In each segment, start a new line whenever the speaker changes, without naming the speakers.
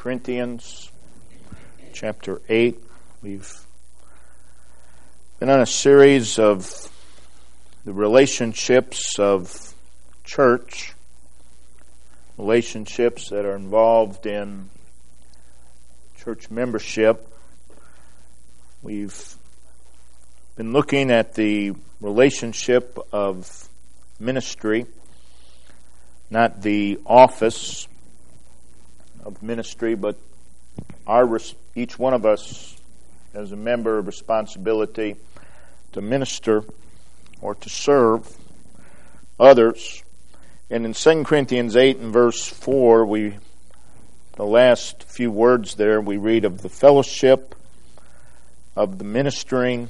Corinthians chapter 8. We've been on a series of the relationships of church, relationships that are involved in church membership. We've been looking at the relationship of ministry, not the office of ministry, but each one of us as a member of responsibility to minister or to serve others. And in 2 Corinthians 8 and verse 4, the last few words there, we read of the fellowship of the ministering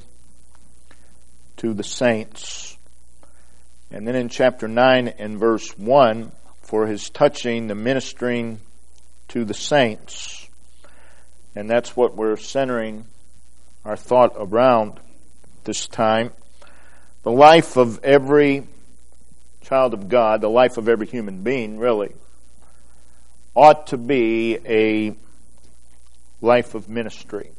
to the saints. And then in chapter 9 and verse 1, for his touching the ministering to the saints. And that's what we're centering our thought around this time. The life of every child of God, the life of every human being, really, ought to be a life of ministry.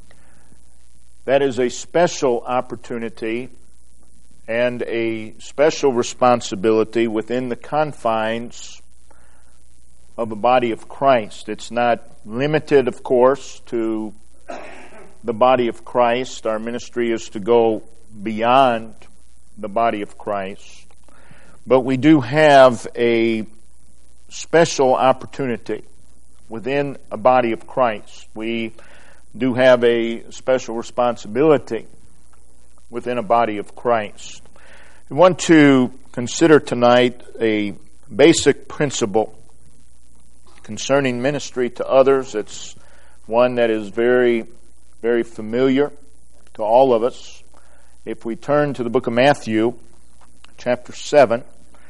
That is a special opportunity and a special responsibility within the confines of a body of Christ. It's not limited, of course, to the body of Christ. Our ministry is to go beyond the body of Christ. But we do have a special opportunity within a body of Christ. We do have a special responsibility within a body of Christ. We want to consider tonight a basic principle concerning ministry to others. It's one that is very, very familiar to all of us. If we turn to the book of Matthew, chapter 7,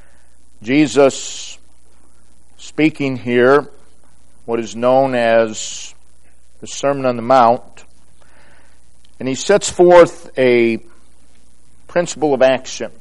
Jesus speaking here what is known as the Sermon on the Mount, and he sets forth a principle of action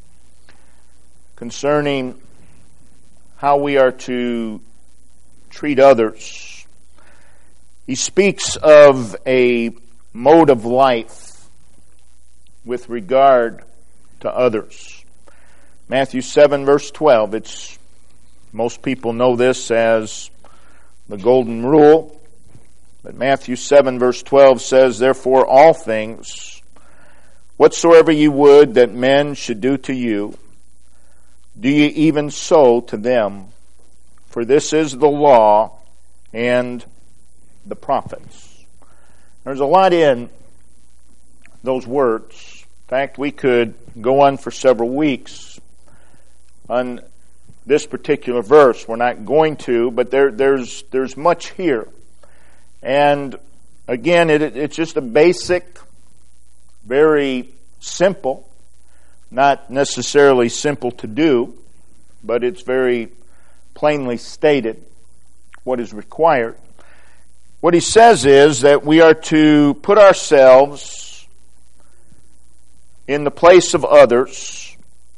concerning how we are to treat others. He speaks of a mode of life with regard to others. Matthew 7 verse 12, most people know this as the golden rule, but Matthew 7 verse 12 says, therefore all things, whatsoever ye would that men should do to you, do ye even so to them. For this is the law and the prophets. There's a lot in those words. In fact, we could go on for several weeks on this particular verse. We're not going to, but there's much here. And again, it's just a basic, very simple, not necessarily simple to do, but it's very plainly stated what is required. What he says is that we are to put ourselves in the place of others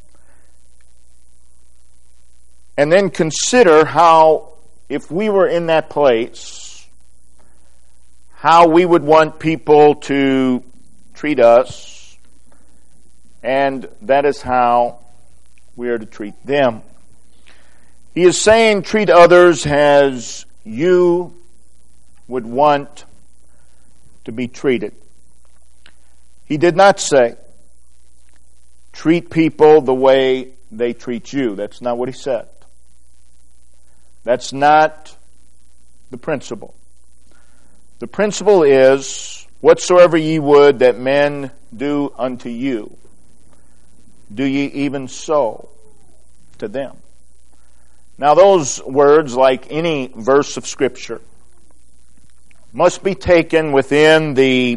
and then consider how, if we were in that place, how we would want people to treat us, and that is how we are to treat them. He is saying, treat others as you would want to be treated. He did not say, treat people the way they treat you. That's not what he said. That's not the principle. The principle is, whatsoever ye would that men do unto you, do ye even so to them. Now those words, like any verse of Scripture, must be taken within the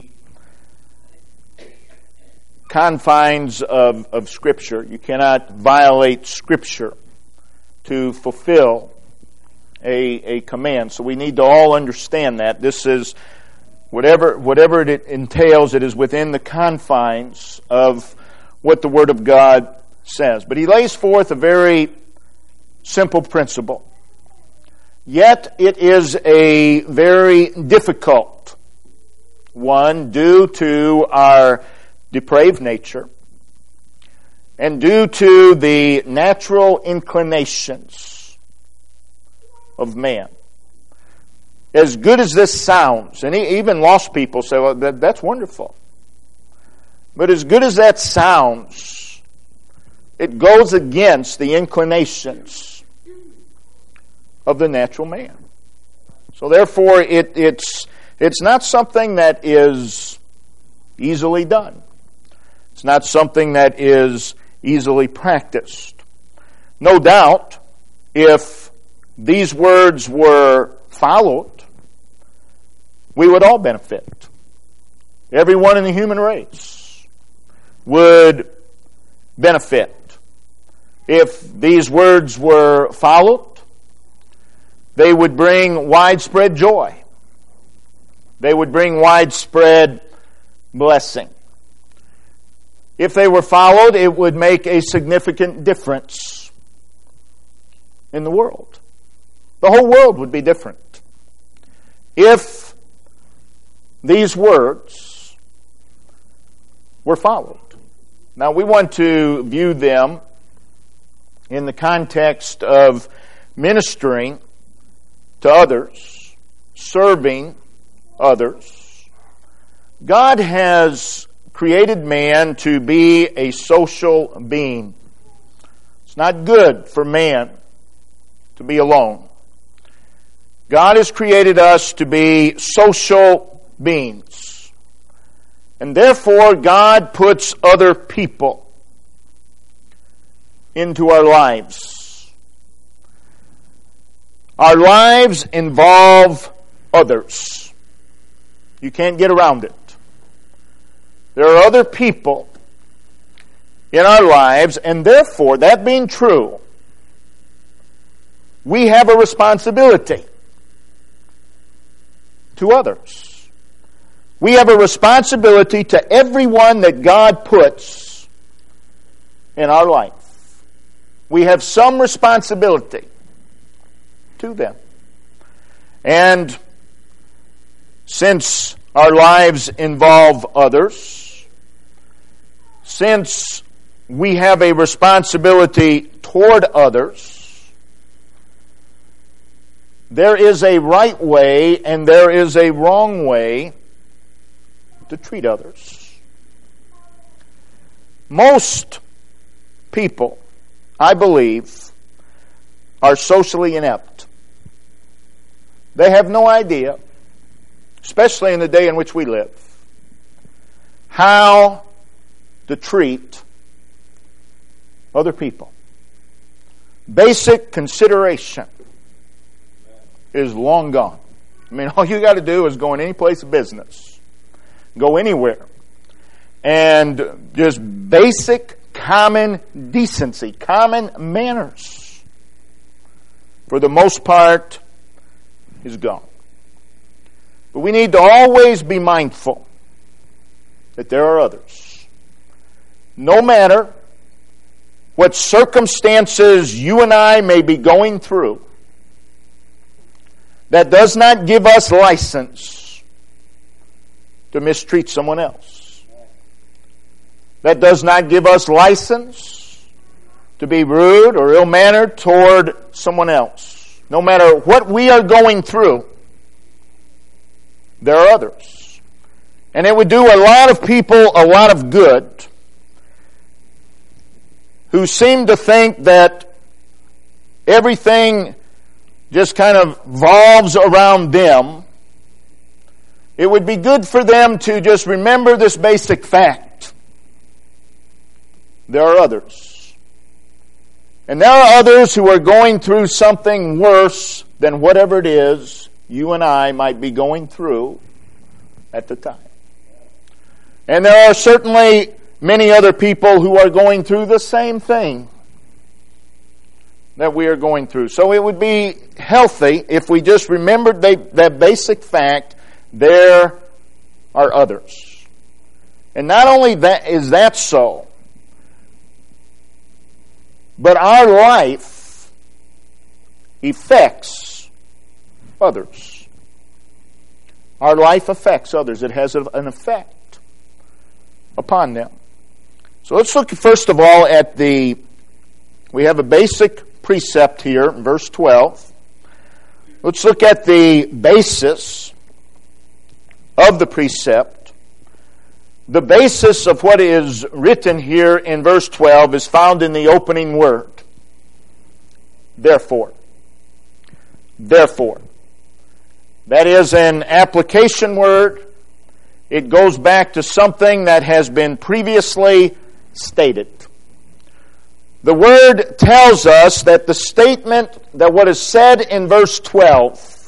confines of Scripture. You cannot violate Scripture to fulfill a command. So we need to all understand that. This is, whatever it entails, it is within the confines of what the Word of God says. But he lays forth a very simple principle. Yet it is a very difficult one due to our depraved nature and due to the natural inclinations of man. As good as this sounds, and even lost people say, well, that's wonderful. But as good as that sounds, it goes against the inclinations of the natural man. So therefore, it's not something that is easily done. It's not something that is easily practiced. No doubt, if these words were followed, we would all benefit. Everyone in the human race would benefit. If these words were followed, they would bring widespread joy. They would bring widespread blessing. If they were followed, it would make a significant difference in the world. The whole world would be different if these words were followed. Now, we want to view them in the context of ministering to others, serving others. God has created man to be a social being. It's not good for man to be alone. God has created us to be social beings. And therefore, God puts other people into our lives. Our lives involve others. You can't get around it. There are other people in our lives, and therefore, that being true, we have a responsibility to others. We have a responsibility to everyone that God puts in our life. We have some responsibility to them. And since our lives involve others, since we have a responsibility toward others, there is a right way and there is a wrong way to treat others. Most people, I believe, are socially inept. They have no idea, especially in the day in which we live, how to treat other people. Basic consideration is long gone. I mean, all you got to do is go in any place of business. Go anywhere. And just basic common decency, common manners, for the most part, is gone. But we need to always be mindful that there are others. No matter what circumstances you and I may be going through, that does not give us license to mistreat someone else. That does not give us license to be rude or ill-mannered toward someone else. No matter what we are going through, there are others. And it would do a lot of people a lot of good who seem to think that everything just kind of revolves around them. It would be good for them to just remember this basic fact. There are others. And there are others who are going through something worse than whatever it is you and I might be going through at the time. And there are certainly many other people who are going through the same thing that we are going through. So it would be healthy if we just remembered that basic fact. There are others. And not only that is that so, but our life affects others. Our life affects others. It has an effect upon them. So let's look first of all at we have a basic precept here in verse 12. Let's look at the basis of the precept. The basis of what is written here in verse 12 is found in the opening word. Therefore. Therefore. That is an application word. It goes back to something that has been previously stated. The word tells us that the statement, that what is said in verse 12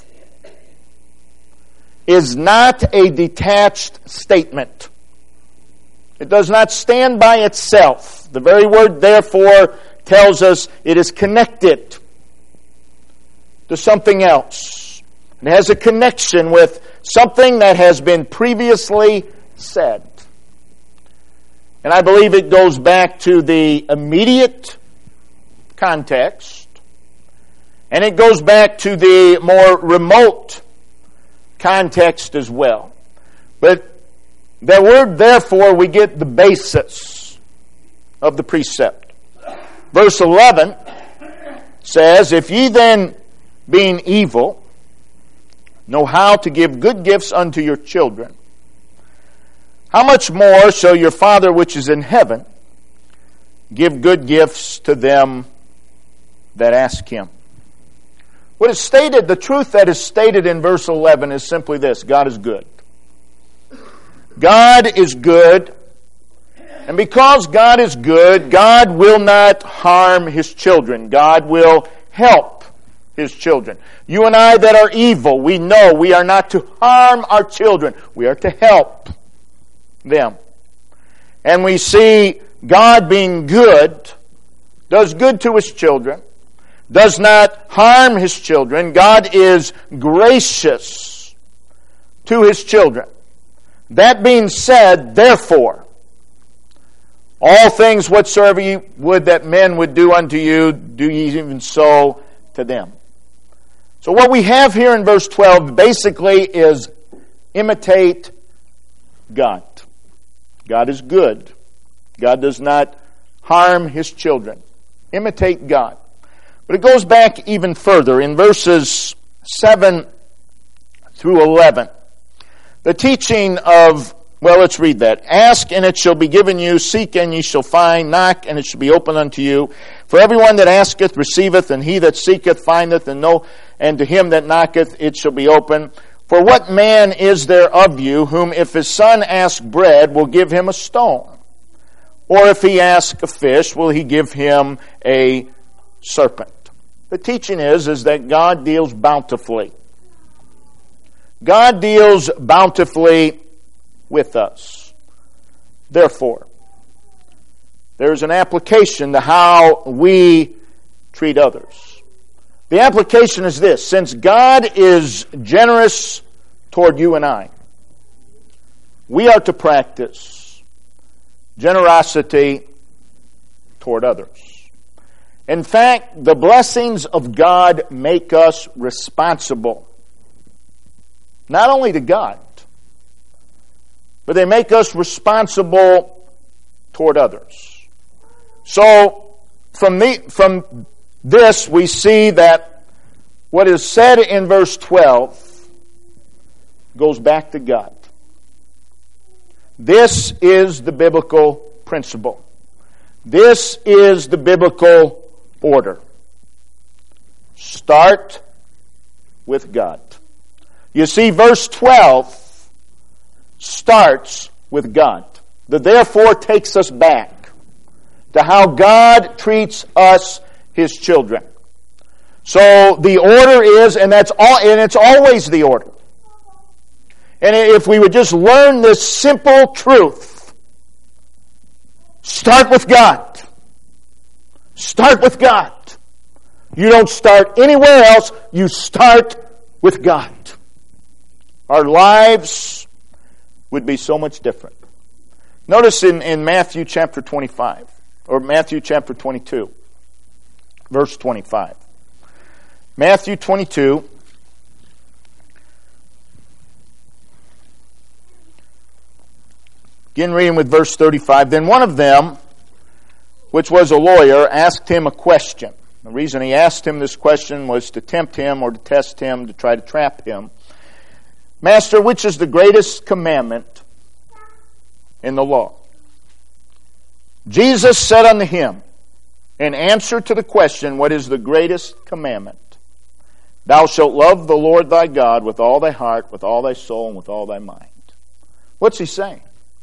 is not a detached statement. It does not stand by itself. The very word therefore tells us it is connected to something else. It has a connection with something that has been previously said. And I believe it goes back to the immediate context, and it goes back to the more remote context as well. But that word, therefore, we get the basis of the precept. Verse 11 says, if ye then, being evil, know how to give good gifts unto your children, how much more shall your Father which is in heaven give good gifts to them that ask Him? What is stated, the truth that is stated in verse 11 is simply this: God is good. God is good, and because God is good, God will not harm His children. God will help His children. You and I that are evil, we know we are not to harm our children. We are to help them. And we see God being good, does good to His children, does not harm His children. God is gracious to His children. That being said, therefore, all things whatsoever ye would that men would do unto you, do ye even so to them. So what we have here in verse 12 basically is imitate God. God is good. God does not harm His children. Imitate God. But it goes back even further in verses 7 through 11. The teaching of, well, let's read that. Ask, and it shall be given you. Seek, and ye shall find. Knock, and it shall be opened unto you. For everyone that asketh receiveth, and he that seeketh findeth, and to him that knocketh it shall be opened. For what man is there of you, whom if his son ask bread, will give him a stone? Or if he ask a fish, will he give him a serpent? The teaching is that God deals bountifully. God deals bountifully with us. Therefore, there's an application to how we treat others. The application is this: since God is generous toward you and I, we are to practice generosity toward others. In fact, the blessings of God make us responsible, not only to God, but they make us responsible toward others. So, from this we see that what is said in verse 12 goes back to God. This is the biblical principle. This is the biblical order. Start with God. You see, verse 12 starts with God. The therefore takes us back to how God treats us, His children. So the order is, and it's always the order. And if we would just learn this simple truth, start with God. Start with God. You don't start anywhere else. You start with God. Our lives would be so much different. Notice in Matthew chapter 25, or Matthew chapter 22, verse 25. Matthew 22, Begin reading with verse 35. Then one of them, which was a lawyer, asked him a question. The reason he asked him this question was to tempt him or to test him, to try to trap him. Master, which is the greatest commandment in the law? Jesus said unto him, in answer to the question, what is the greatest commandment? Thou shalt love the Lord thy God with all thy heart, with all thy soul, and with all thy mind. What's he saying?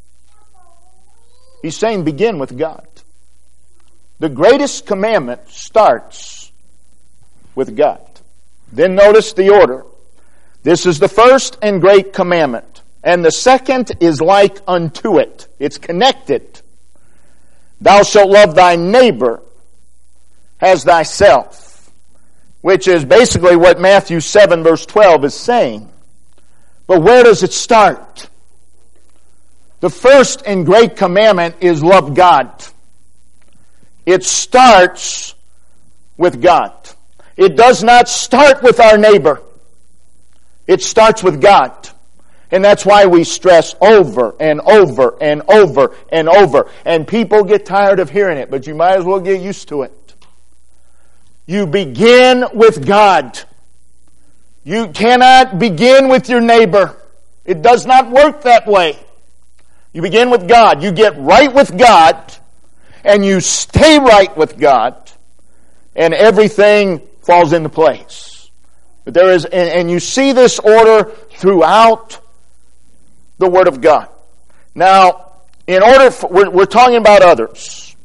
He's saying begin with God. The greatest commandment starts with God. Then notice the order. This is the first and great commandment. And the second is like unto it. It's connected. Thou shalt love thy neighbor as thyself. Which is basically what Matthew 7 verse 12 is saying. But where does it start? The first and great commandment is love God. It starts with God. It does not start with our neighbor. It starts with God. And that's why we stress over and over and over and over. And people get tired of hearing it, but you might as well get used to it. You begin with God. You cannot begin with your neighbor. It does not work that way. You begin with God. You get right with God, and you stay right with God, and everything falls into place. But there is, and you see this order throughout the Word of God. Now, we're talking about others.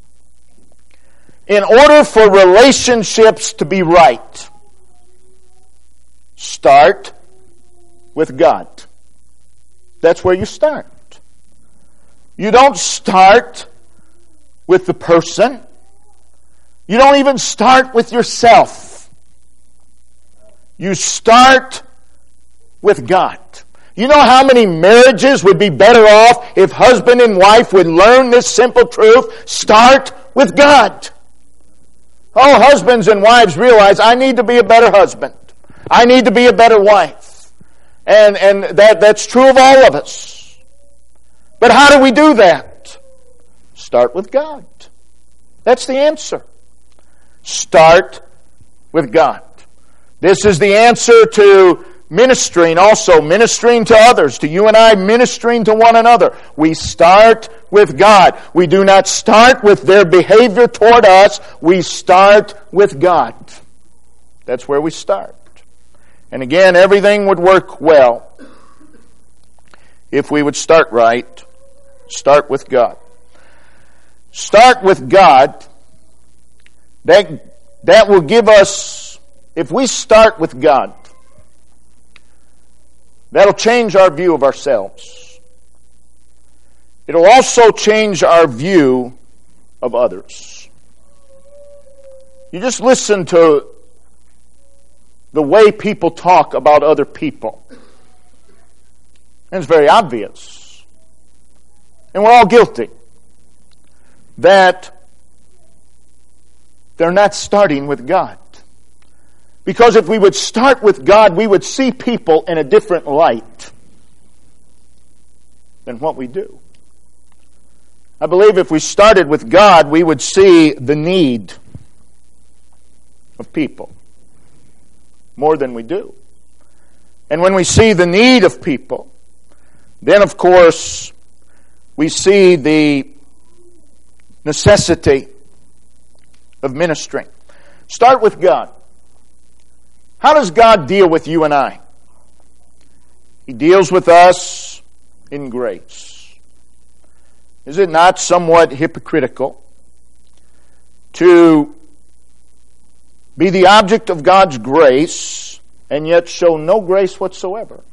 In order for relationships to be right, start with God. That's where you start. You don't start with the person. You don't even start with yourself. You start with God. You know how many marriages would be better off if husband and wife would learn this simple truth? Start with God. Oh, husbands and wives realize I need to be a better husband. I need to be a better wife. And that's true of all of us. But how do we do that? Start with God. That's the answer. Start with God. This is the answer to ministering, also ministering to others, to you and I ministering to one another. We start with God. We do not start with their behavior toward us. We start with God. That's where we start. And again, everything would work well if we would start right. Start with God. Start with God. That will give us, if we start with God, that'll change our view of ourselves. It'll also change our view of others. You just listen to the way people talk about other people. And it's very obvious. And we're all guilty that they're not starting with God. Because if we would start with God, we would see people in a different light than what we do. I believe if we started with God, we would see the need of people more than we do. And when we see the need of people, then of course we see the necessity of ministering. Start with God. How does God deal with you and I? He deals with us in grace. Is it not somewhat hypocritical to be the object of God's grace and yet show no grace whatsoever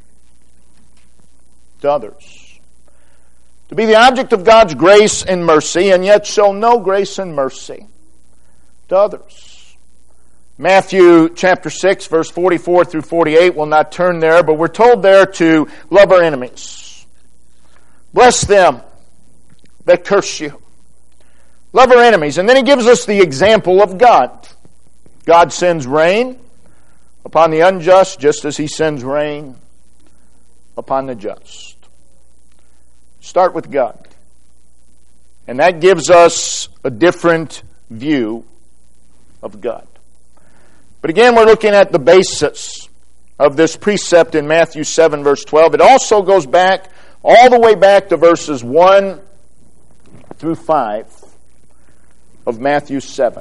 to others? To be the object of God's grace and mercy and yet show no grace and mercy to others. Matthew chapter 6 verse 44 through 48, we'll not turn there, but we're told there to love our enemies. Bless them that curse you. Love our enemies. And then he gives us the example of God. God sends rain upon the unjust just as he sends rain upon the just. Start with God. And that gives us a different view of God. But again, we're looking at the basis of this precept in Matthew 7, verse 12. It also goes back, all the way back to verses 1 through 5 of Matthew 7.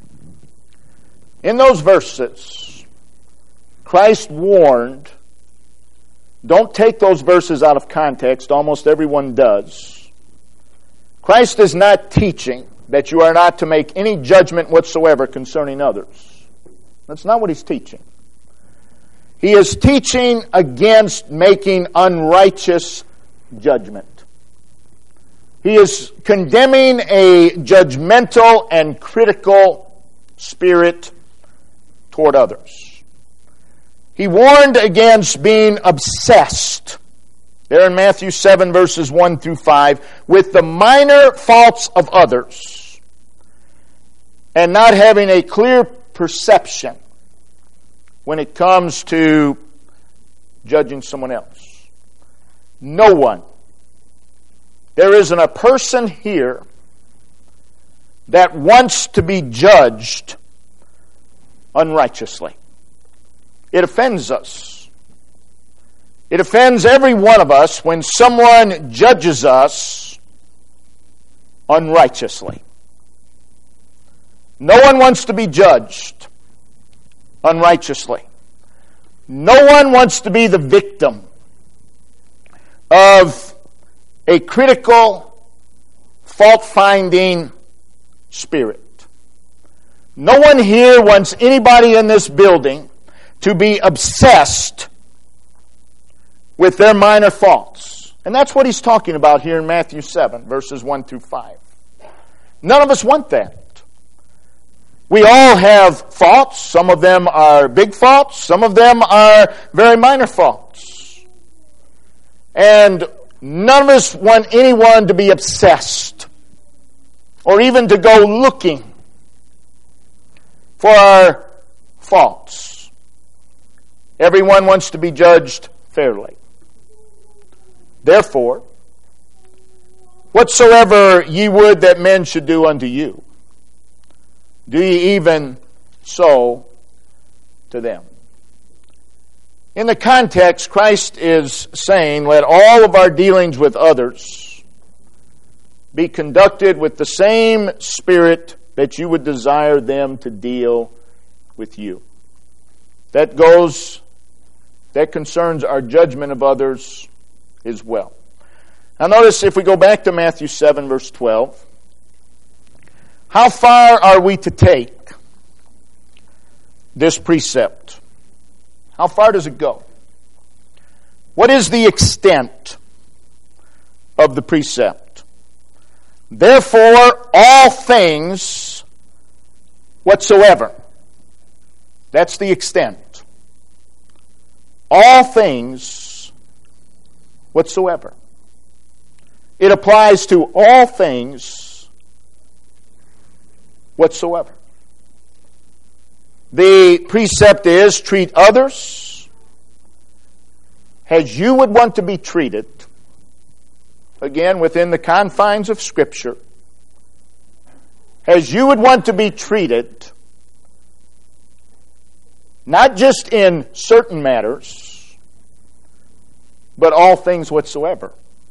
In those verses, Christ warned, don't take those verses out of context. Almost everyone does. Christ is not teaching that you are not to make any judgment whatsoever concerning others. That's not what He's teaching. He is teaching against making unrighteous judgment. He is condemning a judgmental and critical spirit toward others. He warned against being obsessed, there in Matthew 7, verses 1 through 5, with the minor faults of others and not having a clear perception when it comes to judging someone else. No one. There isn't a person here that wants to be judged unrighteously. It offends us. It offends every one of us when someone judges us unrighteously. No one wants to be judged unrighteously. No one wants to be the victim of a critical, fault-finding spirit. No one here wants anybody in this building to be obsessed with their minor faults. And that's what he's talking about here in Matthew 7, verses 1 through 5. None of us want that. We all have faults. Some of them are big faults. Some of them are very minor faults. And none of us want anyone to be obsessed or even to go looking for our faults. Everyone wants to be judged fairly. Therefore, whatsoever ye would that men should do unto you, do ye even so to them. In the context, Christ is saying, let all of our dealings with others be conducted with the same spirit that you would desire them to deal with you. That concerns our judgment of others as well. Now notice, if we go back to Matthew 7, verse 12, how far are we to take this precept? How far does it go? What is the extent of the precept? Therefore, all things whatsoever. That's the extent. All things whatsoever. It applies to all things whatsoever. The precept is, treat others as you would want to be treated, again, within the confines of Scripture, as you would want to be treated, not just in certain matters, but all things whatsoever.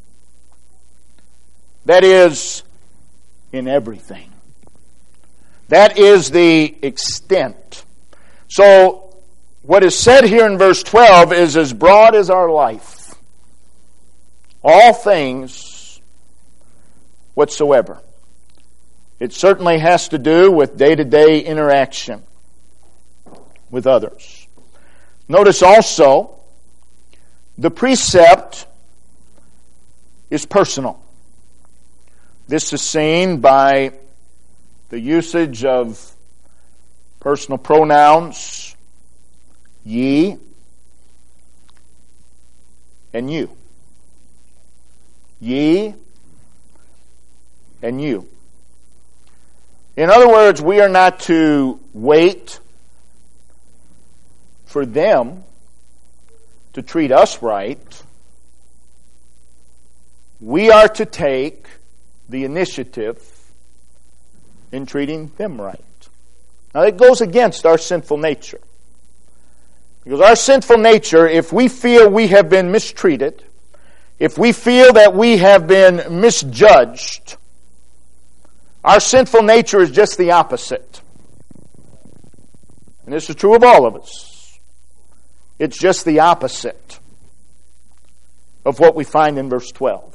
That is, in everything. That is the extent. So, what is said here in verse 12 is as broad as our life. All things whatsoever. It certainly has to do with day-to-day interaction with others. Notice also, the precept is personal. This is seen by the usage of personal pronouns, ye and you. Ye and you. In other words, we are not to wait for them to treat us right. we are to take the initiative in treating them right. Now, it goes against our sinful nature. Because our sinful nature, if we feel we have been mistreated, if we feel that we have been misjudged, our sinful nature is just the opposite. And this is true of all of us. It's just the opposite of what we find in verse 12.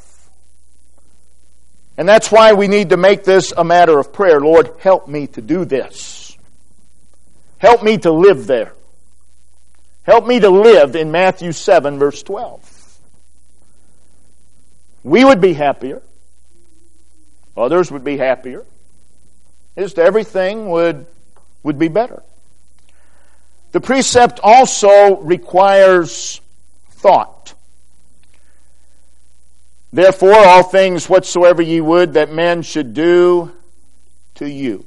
And that's why we need to make this a matter of prayer. Lord, help me to do this. Help me to live there. Help me to live in Matthew 7, verse 12. We would be happier. Others would be happier. Just everything would be better. The precept also requires thought. Therefore, all things whatsoever ye would that men should do to you.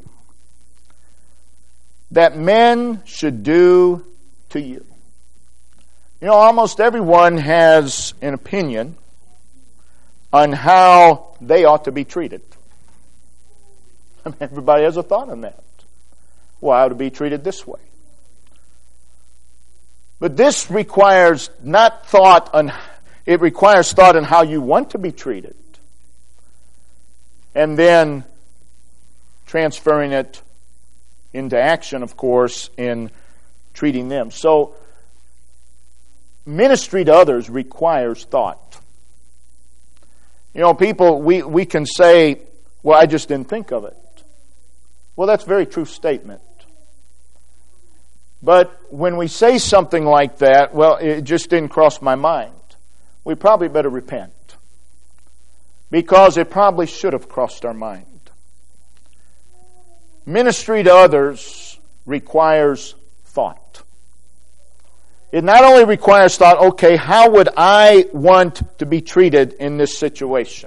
That men should do to you. You know, almost everyone has an opinion on how they ought to be treated. I mean, everybody has a thought on that. Well, I ought to be treated this way. But this requires not thought on, it requires thought on how you want to be treated. And then transferring it into action, of course, in treating them. So, ministry to others requires thought. You know, people, we can say, well, I just didn't think of it. Well, that's a very true statement. But when we say something like that, well, it just didn't cross my mind, we probably better repent. Because it probably should have crossed our mind. Ministry to others requires thought. It not only requires thought, okay, how would I want to be treated in this situation?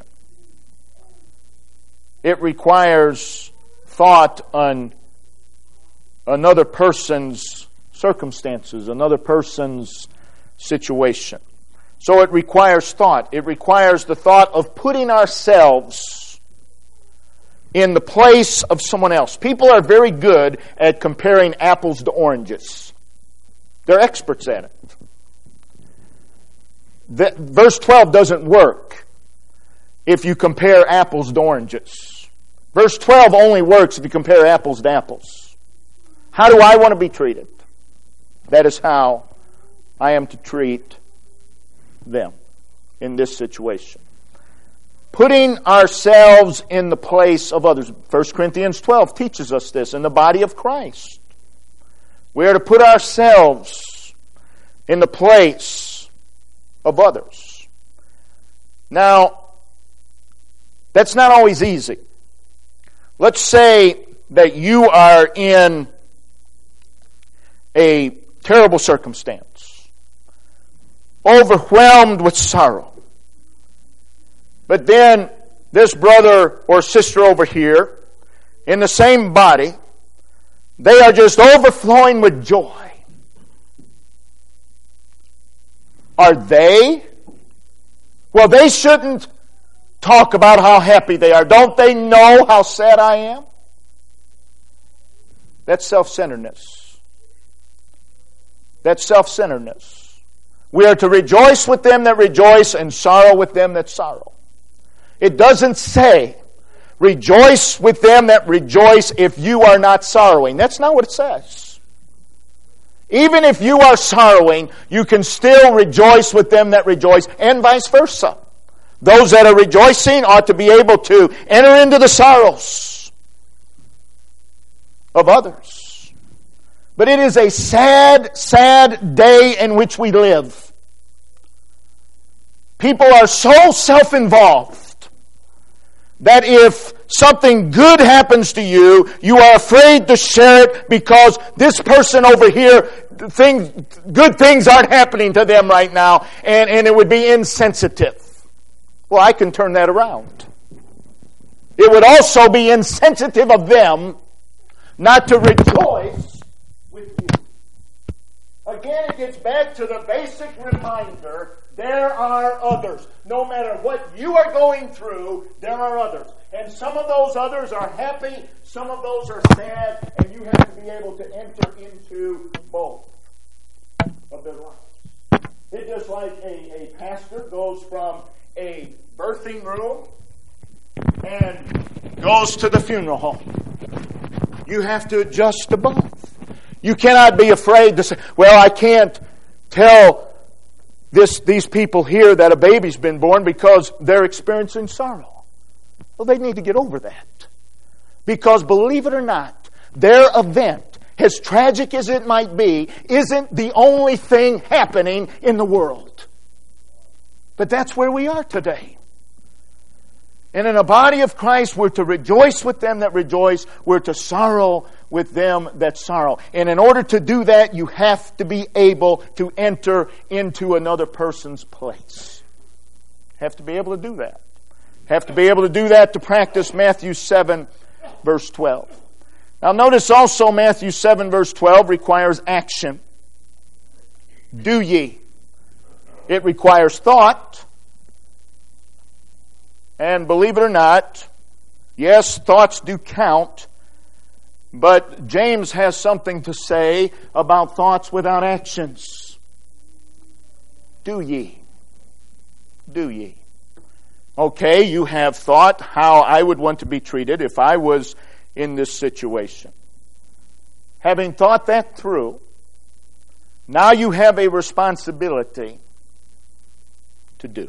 It requires thought on another person's circumstances, another person's situation. So it requires thought. It requires the thought of putting ourselves in the place of someone else. People are very good at comparing apples to oranges. They're experts at it. Verse 12 doesn't work if you compare apples to oranges. Verse 12 only works if you compare apples to apples. How do I want to be treated? That is how I am to treat them in this situation. Putting ourselves in the place of others. 1 Corinthians 12 teaches us this in the body of Christ. We are to put ourselves in the place of others. Now, that's not always easy. Let's say that you are in a terrible circumstance, overwhelmed with sorrow. But then this brother or sister over here, in the same body, they are just overflowing with joy. Are they? Well, they shouldn't talk about how happy they are. Don't they know how sad I am? That's self-centeredness. That's self-centeredness. We are to rejoice with them that rejoice and sorrow with them that sorrow. It doesn't say, rejoice with them that rejoice if you are not sorrowing. That's not what it says. Even if you are sorrowing, you can still rejoice with them that rejoice, and vice versa. Those that are rejoicing ought to be able to enter into the sorrows of others. But it is a sad, sad day in which we live. People are so self-involved that if something good happens to you, you are afraid to share it because this person over here, good things aren't happening to them right now, and it would be insensitive. Well, I can turn that around. It would also be insensitive of them not to rejoice with you. Again, it gets back to the basic reminder, there are others. No matter what you are going through, there are others. And some of those others are happy, some of those are sad, and you have to be able to enter into both of their lives. It's just like a pastor goes from a birthing room and goes to the funeral home. You have to adjust to both. You cannot be afraid to say, well, I can't tell these people here that a baby's been born because they're experiencing sorrow. Well, they need to get over that. Because believe it or not, their event, as tragic as it might be, isn't the only thing happening in the world. But that's where we are today. And in a body of Christ, we're to rejoice with them that rejoice. We're to sorrow with them that sorrow. And in order to do that, you have to be able to enter into another person's place. Have to be able to do that. Have to be able to do that to practice Matthew 7, verse 12. Now notice also Matthew 7, verse 12 requires action. Do ye. It requires thought. And believe it or not, yes, thoughts do count, but James has something to say about thoughts without actions. Do ye. Do ye. Okay, you have thought how I would want to be treated if I was in this situation. Having thought that through, now you have a responsibility to do.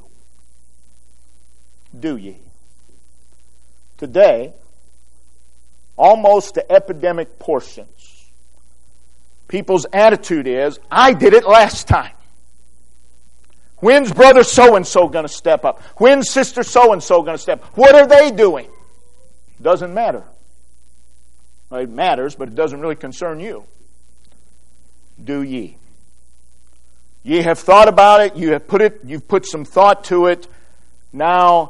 Do ye. Today, almost to epidemic portions, people's attitude is, I did it last time. When's brother so-and-so going to step up? When's sister so-and-so going to step up? What are they doing? Doesn't matter. Well, it matters, but it doesn't really concern you. Do ye. Ye have thought about it, you've put some thought to it. Now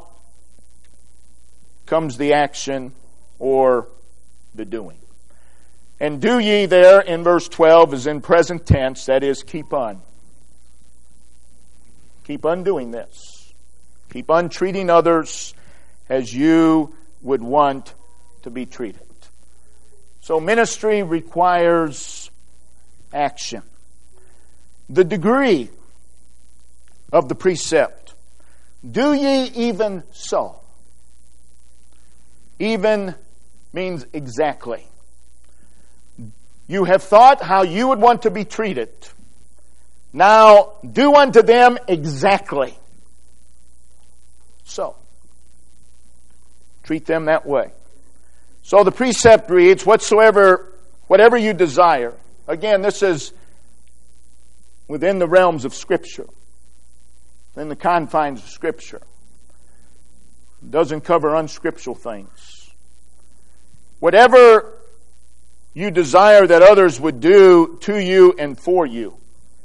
comes the action or the doing. And do ye there in verse 12 is in present tense, that is, keep on. Keep on doing this. Keep on treating others as you would want to be treated. So ministry requires action. The degree of the precept, do ye even so. Even means exactly. You have thought how you would want to be treated. Now, do unto them exactly so. Treat them that way. So the precept reads, whatever you desire. Again, this is within the realms of Scripture, in the confines of Scripture. It doesn't cover unscriptural things. Whatever you desire that others would do to you and for you,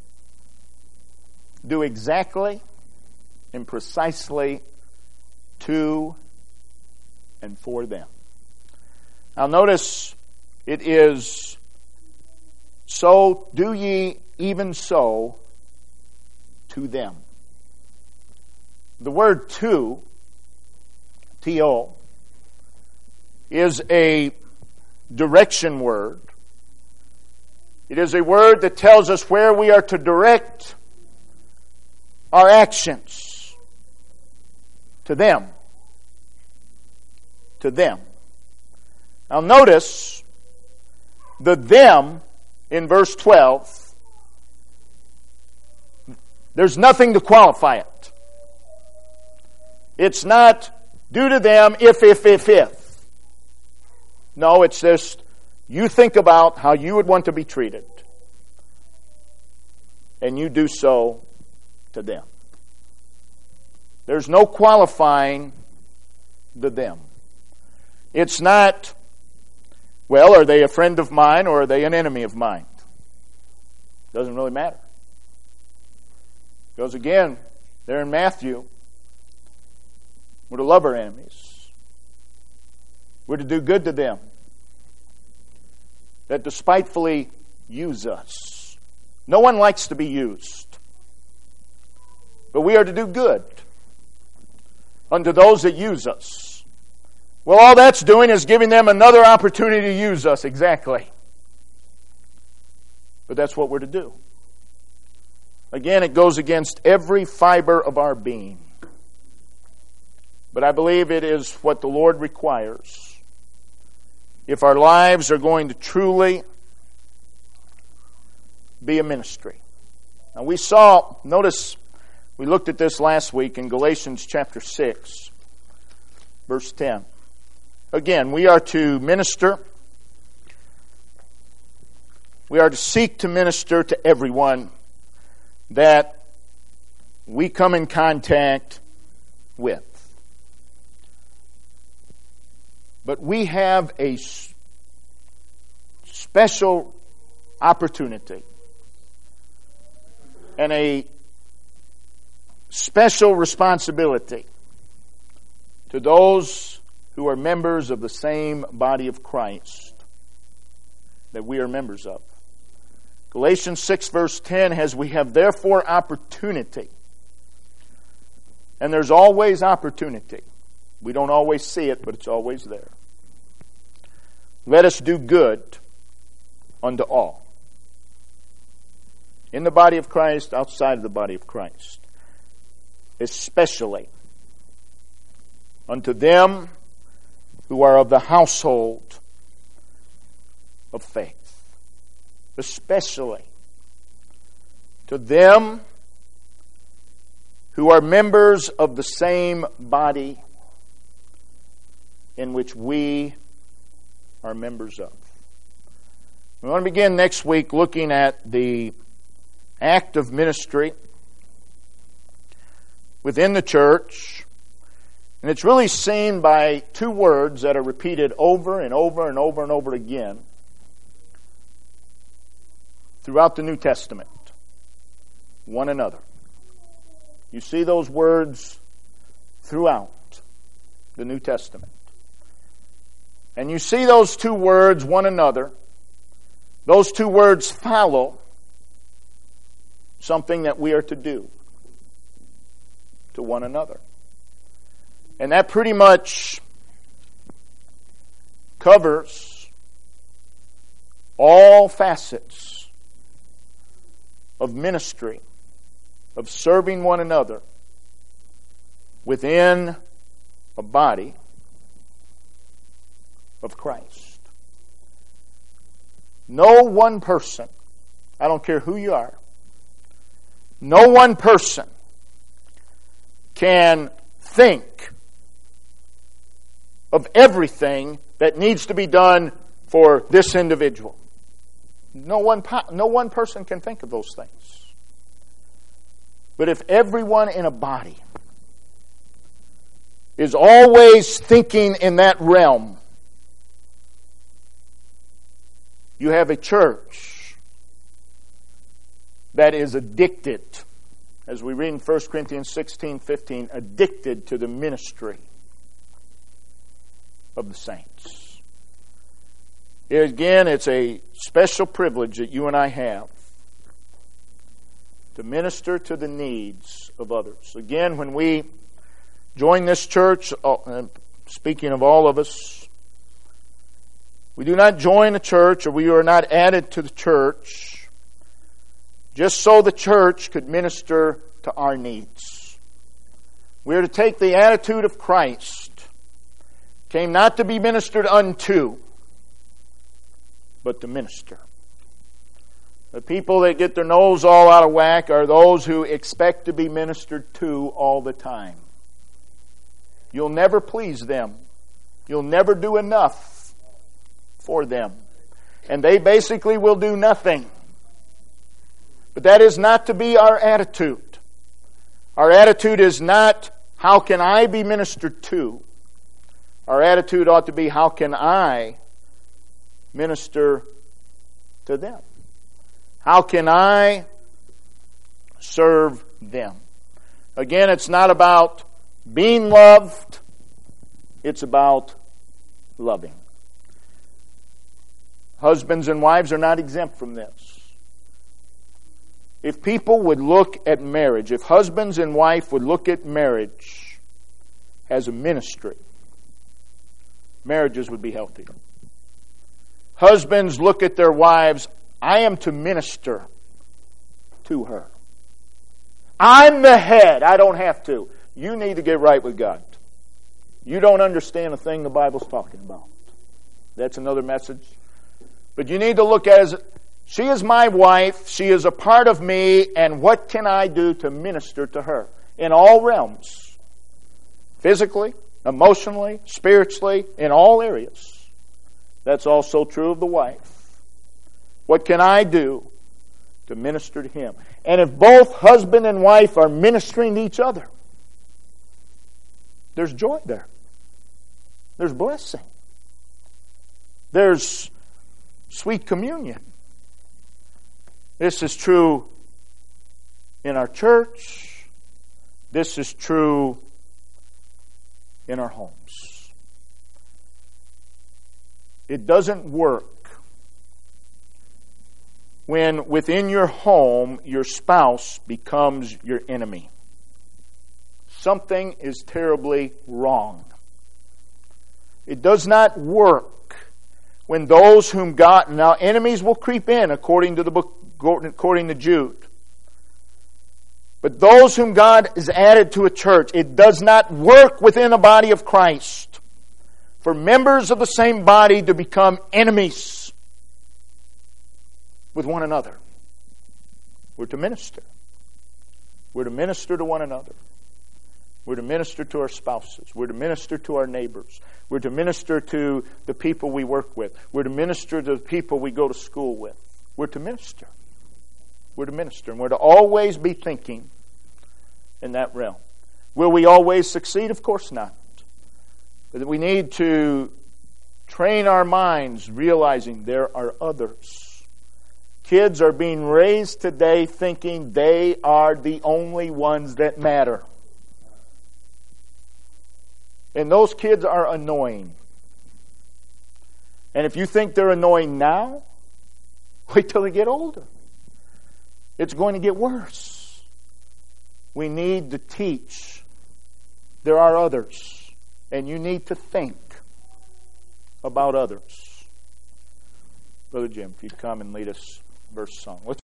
do exactly and precisely to and for them. Now notice it is, so do ye even so to them. The word to, T-O, is a direction word. It is a word that tells us where we are to direct our actions. To them. To them. Now notice the them in verse 12. There's nothing to qualify it. It's not do to them if. No, it's just you think about how you would want to be treated. And you do so to them. There's no qualifying the them. It's not, well, are they a friend of mine or are they an enemy of mine? Doesn't really matter. Because again, there in Matthew, we're to love our enemies. We're to do good to them that despitefully use us. No one likes to be used. But we are to do good unto those that use us. Well, all that's doing is giving them another opportunity to use us. Exactly. But that's what we're to do. Again, it goes against every fiber of our being. But I believe it is what the Lord requires. If our lives are going to truly be a ministry. Now notice, we looked at this last week in Galatians chapter 6, verse 10. Again, we are to minister. We are to seek to minister to everyone that we come in contact with. But we have a special opportunity and a special responsibility to those who are members of the same body of Christ that we are members of. Galatians 6 verse 10 has, we have therefore opportunity. And there's always opportunity. We don't always see it, but it's always there. Let us do good unto all. In the body of Christ, outside of the body of Christ. Especially unto them who are of the household of faith. Especially to them who are members of the same body in which we are members of. We want to begin next week looking at the act of ministry within the church. And it's really seen by two words that are repeated over and over and over and over again throughout the New Testament. One another. You see those words throughout the New Testament. And you see those two words, one another. Those two words follow something that we are to do to one another. And that pretty much covers all facets of ministry, of serving one another within a body of Christ. No one person, I don't care who you are, no one person can think of everything that needs to be done for this individual. No one person can think of those things. But if everyone in a body is always thinking in that realm, you have a church that is addicted, as we read in 1 Corinthians 16:15, addicted to the ministry of the saints. Again, it's a special privilege that you and I have to minister to the needs of others. Again, when we join this church, speaking of all of us, we do not join a church, or we are not added to the church just so the church could minister to our needs. We are to take the attitude of Christ, came not to be ministered unto, but to minister. The people that get their nose all out of whack are those who expect to be ministered to all the time. You'll never please them. You'll never do enough for them. And they basically will do nothing. But that is not to be our attitude. Our attitude is not, how can I be ministered to? Our attitude ought to be, how can I minister to them? How can I serve them? Again, it's not about being loved. It's about loving. Husbands and wives are not exempt from this. If people would look at marriage, if husbands and wife would look at marriage as a ministry, marriages would be healthier. Husbands look at their wives, I am to minister to her. I'm the head. I don't have to. You need to get right with God. You don't understand a thing the Bible's talking about. That's another message. But you need to look at it as, she is my wife, she is a part of me, and what can I do to minister to her? In all realms. Physically, emotionally, spiritually, in all areas. That's also true of the wife. What can I do to minister to him? And if both husband and wife are ministering to each other, there's joy there. There's blessing. There's sweet communion. This is true in our church. This is true in our homes. It doesn't work when within your home your spouse becomes your enemy. Something is terribly wrong. It does not work when those whom God... Now, enemies will creep in according to the book, according to Jude. But those whom God has added to a church, it does not work within the body of Christ for members of the same body to become enemies with one another. We're to minister. We're to minister to one another. We're to minister to our spouses. We're to minister to our neighbors. We're to minister to the people we work with. We're to minister to the people we go to school with. We're to minister. We're to minister. And we're to always be thinking in that realm. Will we always succeed? Of course not. But we need to train our minds realizing there are others. Kids are being raised today thinking they are the only ones that matter. And those kids are annoying. And if you think they're annoying now, wait till they get older. It's going to get worse. We need to teach. There are others. And you need to think about others. Brother Jim, if you'd come and lead us verse song.